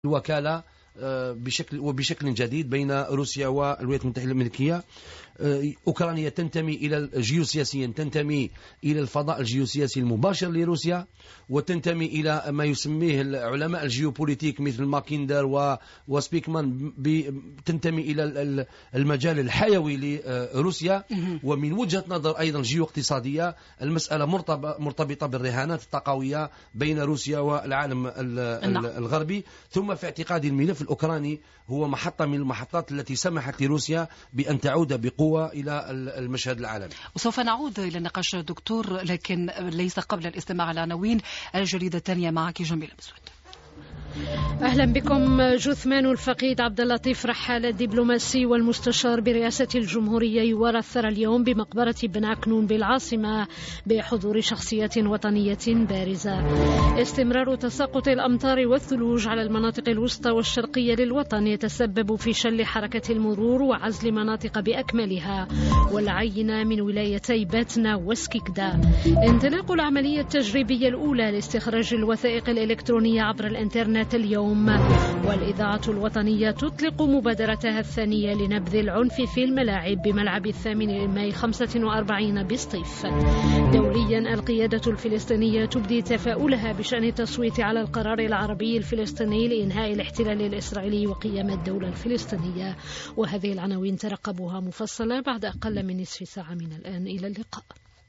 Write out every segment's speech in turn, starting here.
الوكالة وبشكل جديد بين روسيا والولايات المتحدة الأمريكية. أوكرانيا تنتمي إلى جيوسياسيا، تنتمي إلى الفضاء الجيوسياسي المباشر لروسيا، وتنتمي إلى ما يسميه العلماء الجيوبوليتيك مثل ماكيندر وسبيكمان، تنتمي إلى المجال الحيوي لروسيا. ومن وجهة نظر أيضا جيو اقتصادية، المسألة مرتبطة بالرهانات الطاقوية بين روسيا والعالم الغربي. ثم في اعتقادي الملف الأوكراني هو محطة من المحطات التي سمحت لروسيا بأن تعود بقوة إلى المشهد العالمي. وسوف نعود إلى النقاش دكتور، لكن ليس قبل الاستماع على عناوين الجريدة الثانية. معك جميلة مسعود. أهلا بكم. جثمان الفقيد عبد اللطيف رحال الدبلوماسي والمستشار برئاسة الجمهورية يورثر اليوم بمقبرة بن عكنون بالعاصمة بحضور شخصيات وطنية بارزة. استمرار تساقط الأمطار والثلوج على المناطق الوسطى والشرقية للوطن يتسبب في شل حركة المرور وعزل مناطق بأكملها والعينة من ولايتي باتنا وسكيكدا. انطلاق العملية التجريبية الأولى لاستخراج الوثائق الإلكترونية عبر الإنترنت اليوم. والإذاعة الوطنية تطلق مبادرتها الثانية لنبذ العنف في الملاعب بملعب 8 ماي 45 بسطيف. دوليا، القيادة الفلسطينية تبدي تفاؤلها بشأن التصويت على القرار العربي الفلسطيني لإنهاء الاحتلال الإسرائيلي وقيام الدولة الفلسطينية. وهذه العناوين ترقبوها مفصلة بعد أقل من نصف ساعة من الآن. إلى اللقاء.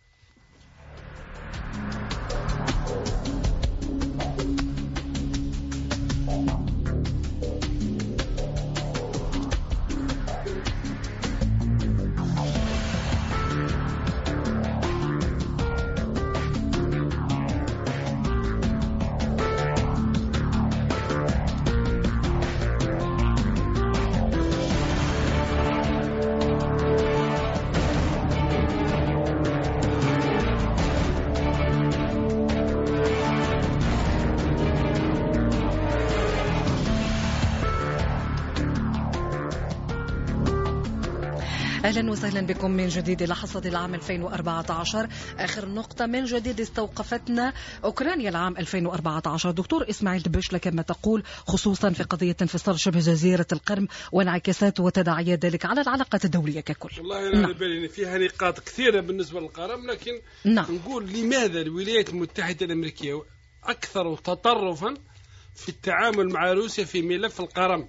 أهلا وسهلا بكم من جديد إلى حصاد العام 2014. آخر نقطة من جديد استوقفتنا أوكرانيا العام 2014. دكتور إسماعيل دبش، لك ما تقول خصوصا في قضية انفصال شبه جزيرة القرم وانعكاسات وتداعيات ذلك على العلاقات الدولية ككل؟ والله أنا على بالي فيها نقاط كثيرة بالنسبة للقرم، لكن نقول لماذا الولايات المتحدة الأمريكية أكثر تطرفا في التعامل مع روسيا في ملف القرم؟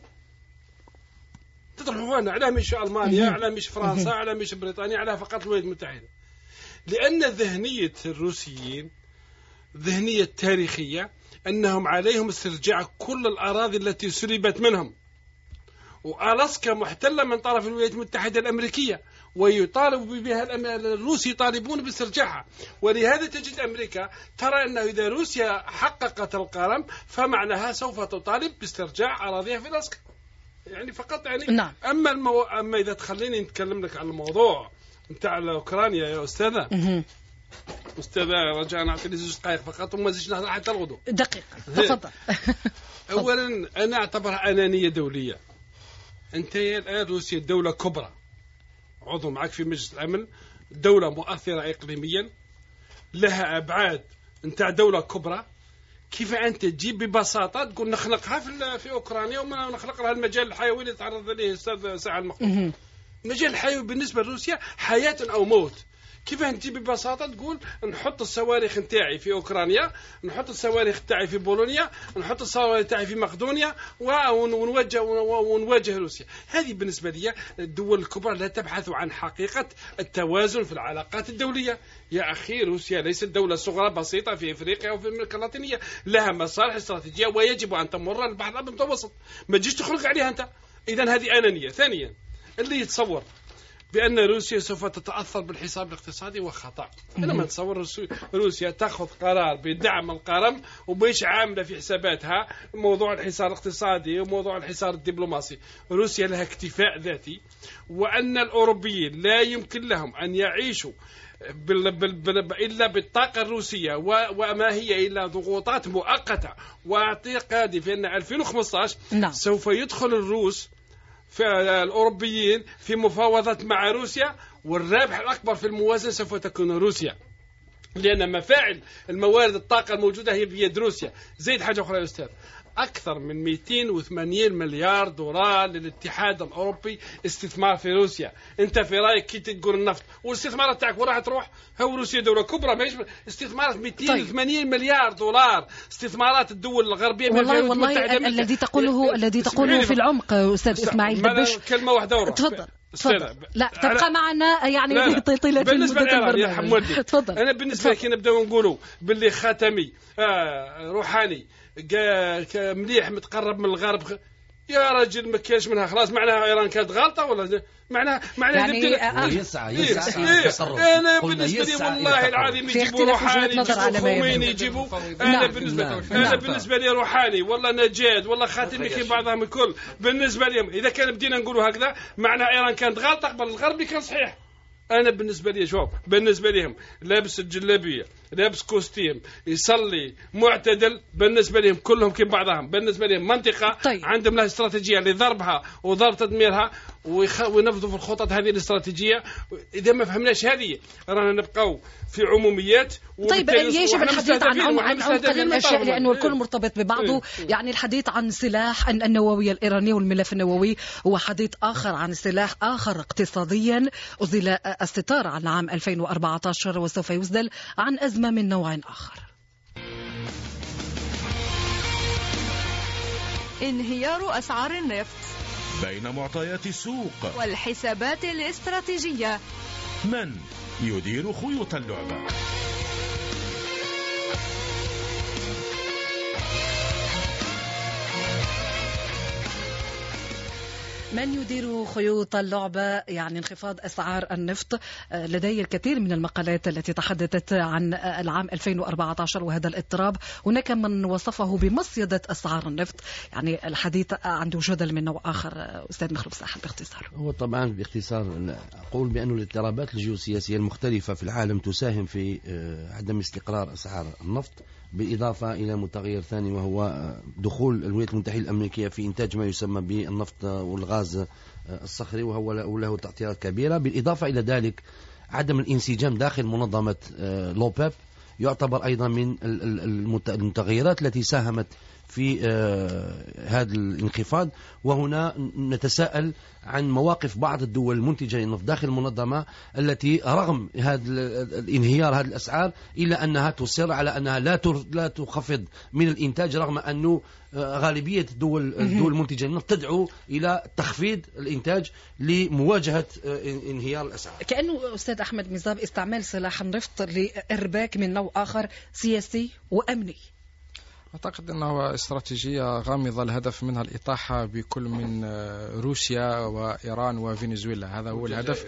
تطرحوا هنا على مش ألمانيا، على مش فرنسا، على مش بريطانيا، على فقط الولايات المتحدة. لأن ذهنية الروسيين ذهنية تاريخية أنهم عليهم استرجاع كل الأراضي التي سلبت منهم، وألاسكا محتلة من طرف الولايات المتحدة الأمريكية، ويطالب بها الروس يطالبون باسترجاعها. ولهذا تجد أمريكا ترى أنه إذا روسيا حققت القرم فمعناها سوف تطالب باسترجاع أراضيها في ألاسكا. يعني فقط يعني نعم. أما إذا تخليني نتكلم لك عن الموضوع نتاع أوكرانيا يا أستاذة. أستاذة رجاء أعطيني 2 دقائق فقط وما زيدش نهضر حتى الغدو. دقيقة تفضل. أولا أنا أعتبرها أنانية دولية. أنت الآن روسيا دولة كبرى، عضو معك في مجلس الأمن، دولة مؤثرة إقليميا، لها أبعاد نتاع دولة كبرى. كيف أنت تجيب ببساطة تقول نخلقها في أوكرانيا وما نخلق لها المجال الحيوي اللي تعرض إليه الأستاذ ساعة المقدم؟ المجال الحيوي بالنسبة لروسيا حياة أو موت. كيف أنت ببساطة تقول نحط الصواريخ نتاعي في أوكرانيا، نحط الصواريخ نتاعي في بولونيا، نحط الصواريخ نتاعي في مقدونيا ونواجه روسيا؟ هذه بالنسبة لي الدول الكبرى لا تبحث عن حقيقة التوازن في العلاقات الدولية. يا أخي روسيا ليست دولة صغرى بسيطة في إفريقيا أو في أمريكا اللاتينية، لها مصالح استراتيجية ويجب أن تمر البحر الأبيض المتوسط، ما تجيش تخرج عليها أنت. إذن هذه أنانية. ثانيا، اللي يتصور بأن روسيا سوف تتأثر بالحساب الاقتصادي وخطأ. أنا ما نتصور روسيا تأخذ قرار بدعم القرم وبيش عاملة في حساباتها موضوع الحصار الاقتصادي وموضوع الحصار الدبلوماسي. روسيا لها اكتفاء ذاتي، وأن الأوروبيين لا يمكن لهم أن يعيشوا إلا بالطاقة الروسية وما هي إلا ضغوطات مؤقتة. واعتقادي في أن 2015 سوف يدخل الروس في الأوروبيين في مفاوضات مع روسيا، والرابح الأكبر في الموازنة سوف تكون روسيا، لأن مفاعل الموارد الطاقة الموجودة هي بيد روسيا. زيد حاجة أخرى يا أستاذ، أكثر من 280 مليار دولار للاتحاد الأوروبي استثمار في روسيا. أنت في رأيك كي تقول النفط والاستثمارات تاعك وراح تروح؟ هو روسيا دولة كبرى، ما استثمارات 280 مليار دولار، استثمارات الدول الغربية. والله الذي تقوله في العمق أستاذ إسماعيل دبش. كلمة واحدة تفضل. لا تبقى معنا يعني طيلة بالنسبة لي تفضل. أنا بالنسبة لي كي نبدأ نقولوا باللي خاتمي روحاني مليح متقرب من الغرب، يا راجل ما كاينش منها خلاص. معناها إيران كانت غلطة ولا معناها يعني يسعى أنا بالنسبة لي والله العظيم يجيبوا روحاني يجيبوا خوميني يجيبوا. أنا بالنسبة لي روحاني والله نجاد والله خاتمي كي بعضهم الكل بالنسبة لهم. إذا كان بدينا نقولوا هكذا معناها إيران كانت غلطة قبل الغربي كان صحيح. أنا بالنسبة لي شوف بالنسبة لهم لابس الجلابية لابس كوستيم يصلي معتدل، بالنسبة لهم كلهم كيف بعضهم. بالنسبة لهم منطقة عندهم لها استراتيجية لضربها وضرب تدميرها وينفذوا في الخطط هذه الاستراتيجية. إذا ما فهمناش هذه رانا نبقاو في عموميات. طيب يجب الحديث عن عمق الأشياء لأنه الكل مرتبط ببعضه. يعني الحديث عن سلاح النووي الإيراني والملف النووي هو حديث آخر عن سلاح آخر اقتصاديا أزيل الستار عن عام 2014 وسوف يسدل عن أزمة من نوع آخر. انهيار أسعار النفط بين معطيات السوق والحسابات الاستراتيجية. من يدير خيوط اللعبة؟ من يدير خيوط اللعبة؟ يعني انخفاض أسعار النفط. لدي الكثير من المقالات التي تحدثت عن العام 2014 وهذا الاضطراب. هناك من وصفه بمصيدة أسعار النفط. يعني الحديث عنده جدل من نوع آخر. أستاذ مخلوف ساحل باختصار. هو طبعا باختصار أقول بأن الاضطرابات الجيوسياسية المختلفة في العالم تساهم في عدم استقرار أسعار النفط، بالإضافة إلى متغير ثاني وهو دخول الولايات المتحدة الأمريكية في إنتاج ما يسمى بالنفط والغاز الصخري وهو له تأثيرات كبيرة. بالإضافة إلى ذلك عدم الانسجام داخل منظمة لوبيب يعتبر أيضا من المتغيرات التي ساهمت في هذا الانخفاض. وهنا نتساءل عن مواقف بعض الدول المنتجة للنفط داخل المنظمة التي رغم هذا الانهيار هذه الأسعار إلا أنها تصر على أنها لا تخفض من الإنتاج، رغم أنه غالبية الدول المنتجة للنفط تدعو إلى تخفيض الإنتاج لمواجهة انهيار الأسعار. كأنه أستاذ أحمد مزاب استعمال سلاح النفط لإرباك من نوع آخر سياسي وأمني. أعتقد أنه استراتيجية غامضة الهدف منها الإطاحة بكل من روسيا وإيران وفنزويلا. هذا هو الهدف.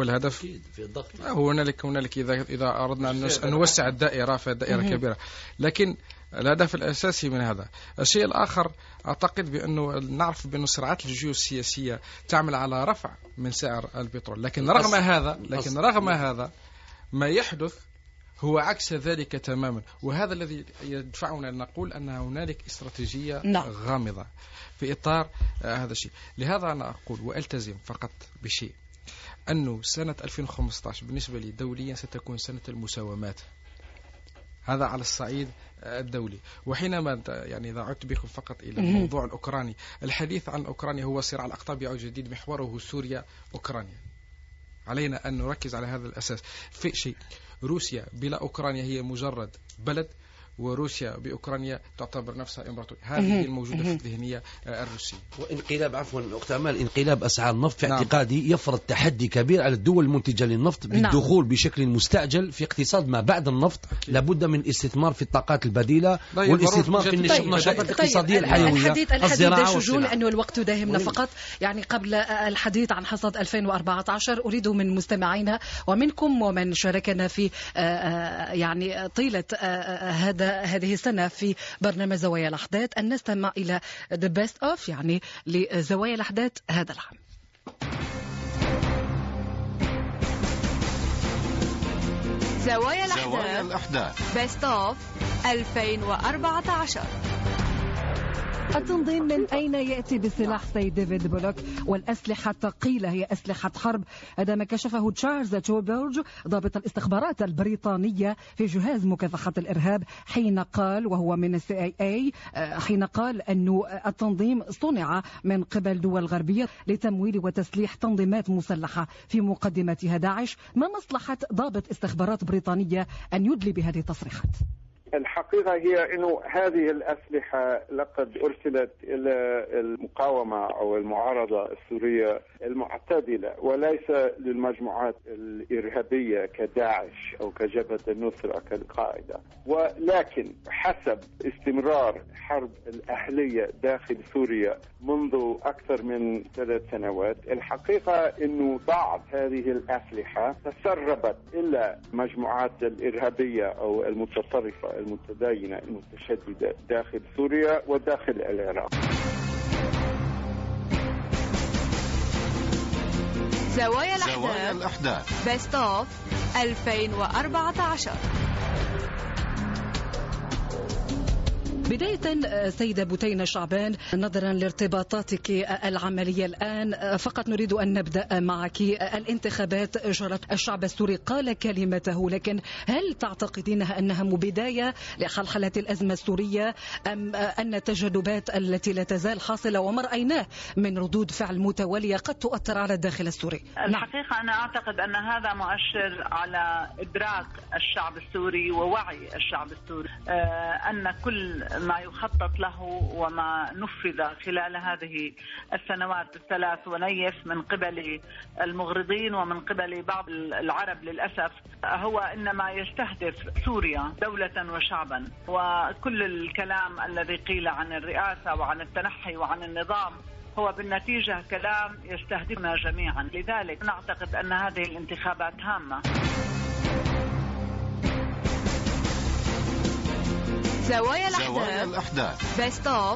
هنالك إذا أردنا أن نوسع الدائرة فالدائرة كبيرة، لكن الهدف الأساسي من هذا. الشيء الآخر أعتقد بأنه نعرف بأن الصراعات الجيوسياسية تعمل على رفع من سعر البترول، لكن رغم هذا ما يحدث هو عكس ذلك تماما. وهذا الذي يدفعنا أن نقول أن هنالك استراتيجية غامضة في إطار هذا الشيء. لهذا أنا أقول وألتزم فقط بشيء، أنه سنة 2015 بالنسبة لي دوليا ستكون سنة المساومات. هذا على الصعيد الدولي. وحينما يعني إذا عدت بكم فقط إلى الموضوع الأوكراني، الحديث عن أوكرانيا هو صراع الأقطاب يعود جديد محوره سوريا أوكرانيا. علينا أن نركز على هذا الأساس. في شيء، روسيا بلا أوكرانيا هي مجرد بلد، وروسيا بأوكرانيا تعتبر نفسها إمبراطورية. هذه الموجودة في الذهنية الروسية. وانقلاب أخت أمال انقلاب أسعار النفط في اعتقادي يفرض تحدي كبير على الدول المنتجة للنفط بالدخول بشكل مستعجل في اقتصاد ما بعد النفط. لابد من الاستثمار في الطاقات البديلة والاستثمار في النشاطات الاقتصادية الحيوية. الحديث شجون لأنه الوقت يداهمنا. فقط يعني قبل الحديث عن حصاد 2014 أريد من مستمعينا ومنكم ومن شاركنا في يعني طيلة هذه السنة في برنامج زوايا الأحداث أن نستمع إلى The Best Of يعني لزوايا الأحداث هذا العام. زوايا الأحداث Best Of 2014. التنظيم من أين يأتي بسلاح سيد ديفيد بولوك والأسلحة قيل هي أسلحة حرب؟ هذا ما كشفه تشارلز توبرج ضابط الاستخبارات البريطانية في جهاز مكافحة الإرهاب حين قال، وهو من CIA، حين قال أن التنظيم صنع من قبل دول غربية لتمويل وتسليح تنظيمات مسلحة في مقدمتها داعش. ما مصلحة ضابط استخبارات بريطانية أن يدلي بهذه التصريحات؟ الحقيقة هي أنه هذه الأسلحة لقد أرسلت إلى المقاومة أو المعارضة السورية المعتدلة وليس للمجموعات الإرهابية كداعش أو كجبهة النصرة كالقاعدة. ولكن حسب استمرار حرب الأهلية داخل سوريا منذ أكثر من 3 سنوات، الحقيقة أنه بعض هذه الأسلحة تسربت إلى مجموعات الإرهابية أو المتطرفة المتدينة المتشددة داخل سوريا وداخل العراق. زوايا الأحداث بيست اوف 2014. بداية سيدة بوتينة شعبان، نظرا لارتباطاتك العملية الآن، فقط نريد أن نبدأ معك. الانتخابات جرت، الشعب السوري قال كلمته، لكن هل تعتقدينها أنها بداية لحلحلة الأزمة السورية أم أن التجاذبات التي لا تزال حاصلة وما رأيناه من ردود فعل متوالية قد تؤثر على الداخل السوري؟ الحقيقة أنا أعتقد أن هذا مؤشر على إدراك الشعب السوري ووعي الشعب السوري أن كل ما يخطط له وما نفذ خلال هذه السنوات ال3 ونيف من قبل المغرضين ومن قبل بعض العرب للأسف هو إنما يستهدف سوريا دولة وشعبا، وكل الكلام الذي قيل عن الرئاسة وعن التنحي وعن النظام هو بالنتيجة كلام يستهدفنا جميعا. لذلك نعتقد أن هذه الانتخابات هامة. زوايا الأحداث بيست اوف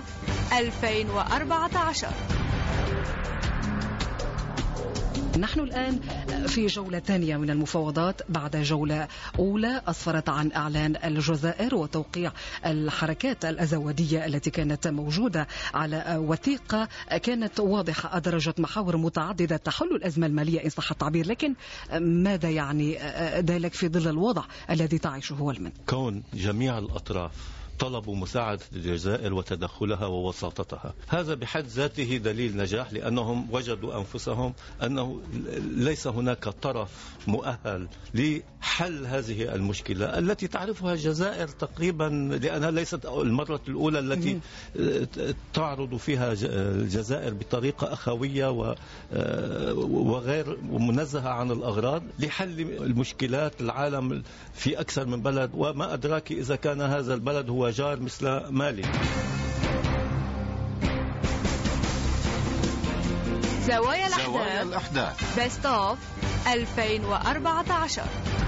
2014. نحن الآن في جولة ثانية من المفاوضات بعد جولة أولى أسفرت عن إعلان الجزائر وتوقيع الحركات الأزودية التي كانت موجودة على وثيقة كانت واضحة أدرجت محاور متعددة تحل الأزمة المالية إن صح التعبير، لكن ماذا يعني ذلك في ظل الوضع الذي تعيشه المنطقة؟ كون جميع الأطراف طلبوا مساعدة الجزائر وتدخلها ووساطتها، هذا بحد ذاته دليل نجاح، لأنهم وجدوا أنفسهم أنه ليس هناك طرف مؤهل لحل هذه المشكلة التي تعرفها الجزائر تقريبا، لأنها ليست المرة الأولى التي تعرض فيها الجزائر بطريقة أخوية وغير منزهة عن الأغراض لحل المشكلات العالم في أكثر من بلد، وما أدراك إذا كان هذا البلد هو جار مثل مالي. زوايا الأحداث بيست اوف 2014.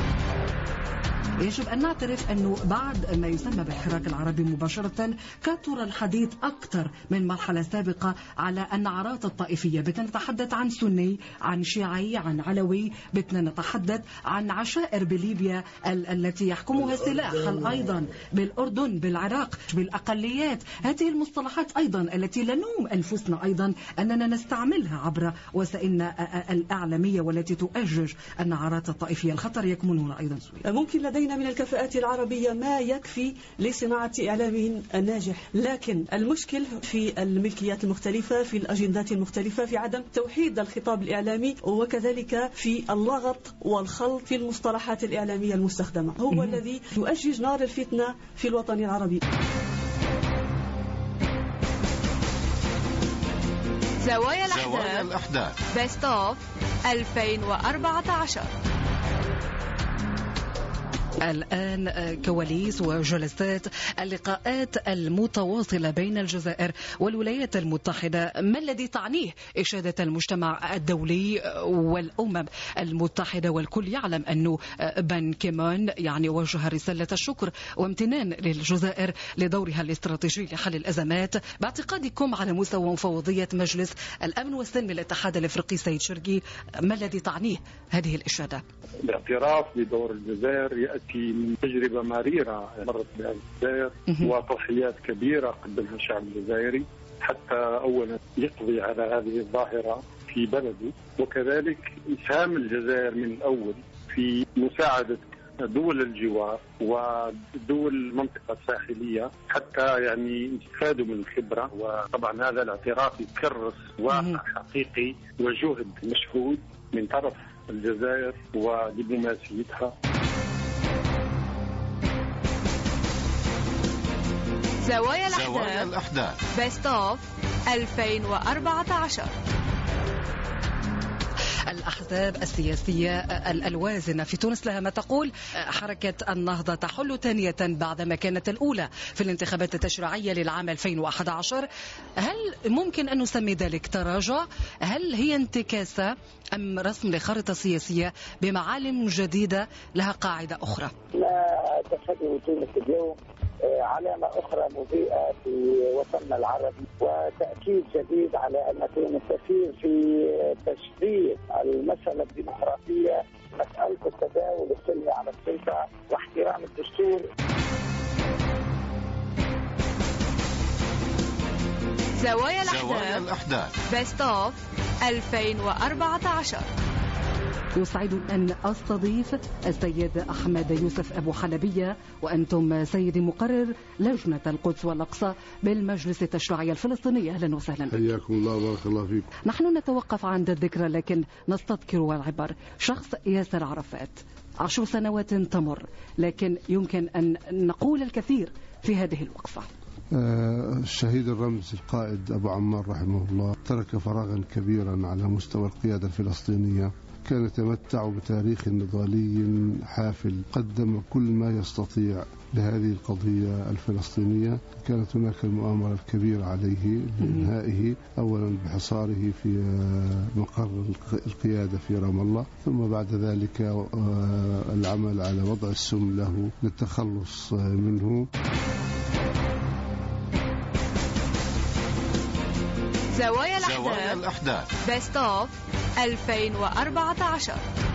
يجب أن نعترف أنه بعد ما يسمى بالحراك العربي مباشرة كثر الحديث أكثر من مرحلة سابقة على النعرات الطائفية. بدنا نتحدث عن سني، عن شيعي، عن علوي، بدنا نتحدث عن عشائر بليبيا التي يحكمها السلاح، هل أيضا بالأردن، بالعراق، بالأقليات. هذه المصطلحات أيضا التي لنوم أنفسنا أيضا أننا نستعملها عبر وسائلنا الإعلامية والتي تؤجج النعرات الطائفية. الخطر يكمن هنا أيضا سوريا. ممكن لدينا من الكفاءات العربية ما يكفي لصناعة إعلام ناجح، لكن المشكل في الملكيات المختلفة، في الأجندات المختلفة، في عدم توحيد الخطاب الإعلامي، وكذلك في اللغط والخلط في المصطلحات الإعلامية المستخدمة، هو الذي يؤجج نار الفتنة في الوطن العربي. زوايا الأحداث بيست اوف 2014. الآن كواليس وجلسات اللقاءات المتواصلة بين الجزائر والولايات المتحدة، ما الذي تعنيه إشادة المجتمع الدولي والأمم المتحدة؟ والكل يعلم أنه بان كيمون يعني وجه رسالة الشكر وامتنان للجزائر لدورها الاستراتيجي لحل الأزمات. باعتقادكم على مستوى مفوضية مجلس الأمن والسلم للاتحاد الأفريقي سيد شرقي، ما الذي تعنيه هذه الإشادة؟ الاعتراف بدور الجزائر يأتي من تجربة مريرة مرت بها الجزائر وتضحيات كبيرة قدمها الشعب الجزائري، حتى أولا يقضي على هذه الظاهرة في بلده، وكذلك إسهام الجزائر من الأول في مساعدة دول الجوار ودول المنطقة الساحلية حتى يعني يستفادوا من الخبرة. وطبعا هذا الاعتراف يكرس واقع حقيقي وجهد مشهود من طرف الجزائر ودبلوماسيتها. زوايا الأحداث بيست اوف 2014. الأحزاب السياسية الوازنة في تونس لها ما تقول. حركة النهضة تحل ثانية بعدما كانت الأولى في الانتخابات التشريعية للعام 2011. هل ممكن أن نسمي ذلك تراجع؟ هل هي انتكاسة أم رسم لخارطة سياسية بمعالم جديدة لها قاعدة أخرى؟ ما تشهده تونس اليوم علامة أخرى مضيئة في وطننا العربي، وتأكيد جديد على أن تونس تسير في تشريع المسألة الديمقراطية، مسألة التداول السلمي على السلطة واحترام الدستور. زوايا الأحداث بيست اوف 2014. يسعد أن أستضيف السيد أحمد يوسف أبو حلبية، وأنتم سيدي مقرر لجنة القدس والأقصى بالمجلس التشريعي الفلسطيني. أهلا وسهلا. حياكم الله، بارك الله فيكم. نحن نتوقف عند الذكرى لكن نستذكر والعبر. شخص ياسر عرفات 10 سنوات تمر، لكن يمكن أن نقول الكثير في هذه الوقفة. الشهيد الرمز القائد أبو عمار رحمه الله ترك فراغا كبيرا على مستوى القيادة الفلسطينية. كان يتمتع بتاريخ نضالي حافل، قدم كل ما يستطيع لهذه القضية الفلسطينية. كانت هناك المؤامرة الكبيرة عليه لإنهائه، أولا بحصاره في مقر القيادة في رام الله، ثم بعد ذلك العمل على وضع السم له للتخلص منه. زوايا الأحداث بيست اوف 2014.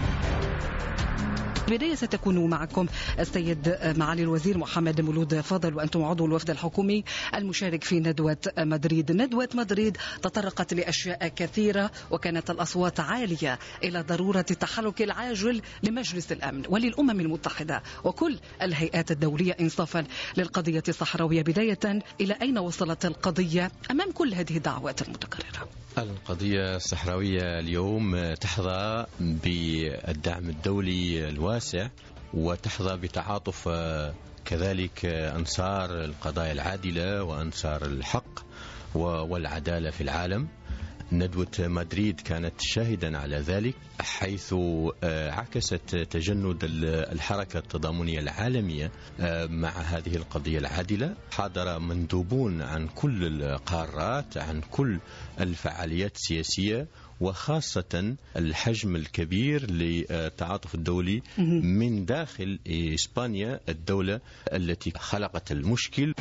بداية ستكون معكم السيد معالي الوزير محمد مولود فاضل، وأنتم عضو الوفد الحكومي المشارك في ندوة مدريد. ندوة مدريد تطرقت لأشياء كثيرة، وكانت الأصوات عالية إلى ضرورة التحرك العاجل لمجلس الأمن وللأمم المتحدة وكل الهيئات الدولية إنصافا للقضية الصحراوية. بداية، إلى أين وصلت القضية أمام كل هذه الدعوات المتكررة؟ القضية الصحراوية اليوم تحظى بالدعم الدولي الواسع، وتحظى بتعاطف كذلك أنصار القضايا العادلة وأنصار الحق والعدالة في العالم. ندوة مدريد كانت شاهدا على ذلك، حيث عكست تجند الحركة التضامنية العالمية مع هذه القضية العادلة. حضر مندوبون عن كل القارات، عن كل الفعاليات السياسية، وخاصة الحجم الكبير للتعاطف الدولي من داخل إسبانيا، الدولة التي خلقت المشكل.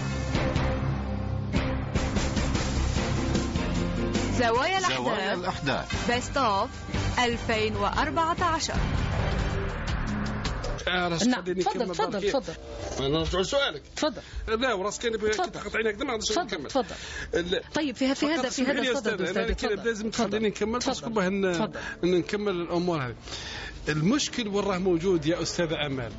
زوايا الأحداث بيست اوف 2014. تفضل. نرجع لسؤالك. تفضل. لا وراسك كان تقطع عينك دم، ما نقدرش نكمل. تفضل. طيب في هذا الصدد أستاذ لازم تخليني نكمل، بس نكمل الأمور هذه. المشكل وراه موجود يا أستاذ أمال.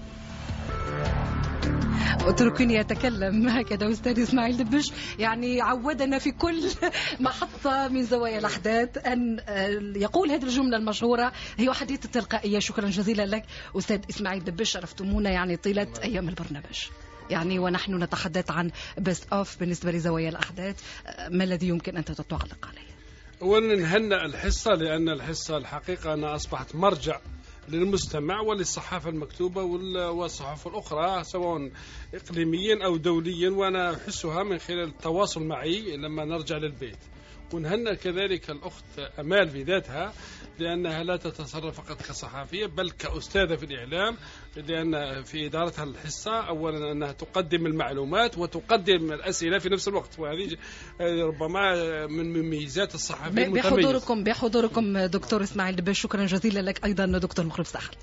اتركني أتكلم هكذا أستاذ إسماعيل دبش، يعني عودنا في كل محطة من زوايا الأحداث أن يقول هذه الجملة المشهورة، هي حديث التلقائية. شكرا جزيلا لك أستاذ إسماعيل دبش، شرفتمونا يعني طيلة أيام البرنامج. يعني ونحن نتحدث عن بيست اوف بالنسبة لزوايا الأحداث، ما الذي يمكن أن تعلق عليه؟ أولا نهنئ الحصة، لأن الحصة الحقيقة أنها أصبحت مرجع للمستمع وللصحافة المكتوبة والصحافة الأخرى سواء إقليميا أو دوليا، وأنا أحسها من خلال التواصل معي لما نرجع للبيت. ونهنئ كذلك الأخت أمال في ذاتها، لأنها لا تتصرف فقط كصحفية بل كأستاذة في الإعلام، لأن في إدارتها الحصة أولا أنها تقدم المعلومات وتقدم الأسئلة في نفس الوقت، وهذه ربما من مميزات الصحفية المتميزة. بحضوركم دكتور إسماعيل دبش. شكرا جزيلا لك أيضا دكتور مخلف ساحل.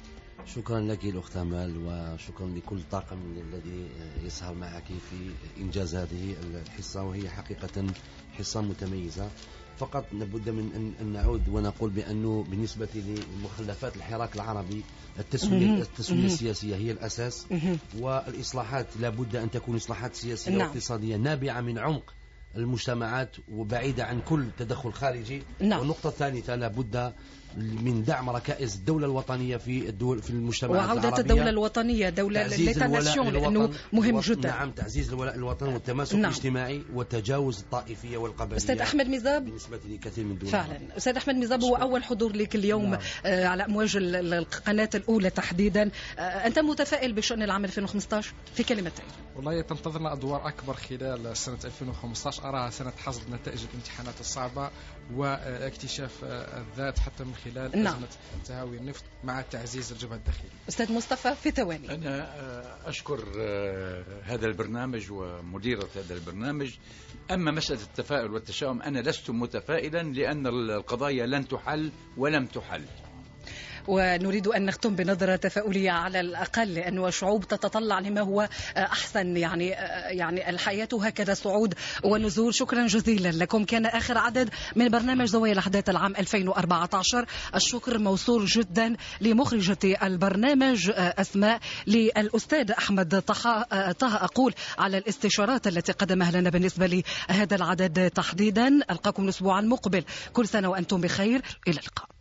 شكرا لك الأخت أمال، وشكرا لكل طاقم الذي يسهر معك في إنجاز هذه الحصة، وهي حقيقة حصة متميزة. فقط لابد من أن نعود ونقول بأنه بالنسبة لمخلفات الحراك العربي التسوية السياسية هي الأساس، والإصلاحات لابد أن تكون إصلاحات سياسية واقتصادية نابعة من عمق المجتمعات وبعيدة عن كل تدخل خارجي. والنقطة الثالثة لابد من دعم ركائز الدولة الوطنية في الدول في المجتمعات العربية، وعودة الدولة الوطنية، دولة ليتاناسيون، لأنه مهم جدا. نعم، تعزيز الولاء الوطني والتماسك الاجتماعي وتجاوز الطائفية والقبلية. أستاذ أحمد ميزاب، بالنسبة لكثير من الدول فعلا أستاذ أحمد ميزاب هو أول حضور لك اليوم على أمواج القناة الأولى تحديدا. أنت متفائل بشأن العام 2015 في كلمتين؟ والله تنتظرنا أدوار أكبر خلال سنة 2015. أراها سنة حصد نتائج الامتحانات الصعبة واكتشاف الذات حتى من خلال أزمة تهاوي النفط مع تعزيز الجبهة الداخلية. أستاذ مصطفى في ثواني. أنا أشكر هذا البرنامج ومديرة هذا البرنامج. أما مسألة التفاؤل والتشاؤم أنا لست متفائلا، لأن القضايا لن تحل ولم تحل. ونريد أن نختم بنظرة تفاؤلية على الأقل، لأن الشعوب تتطلع لما هو أحسن، يعني الحياة هكذا صعود ونزول. شكرا جزيلا لكم. كان آخر عدد من برنامج زوايا الأحداث العام 2014. الشكر موصول جدا لمخرجة البرنامج أسماء، للأستاذ أحمد طه أقول على الاستشارات التي قدمها لنا بالنسبة لهذا العدد تحديدا. ألقاكم الأسبوع المقبل، كل سنة وأنتم بخير، إلى اللقاء.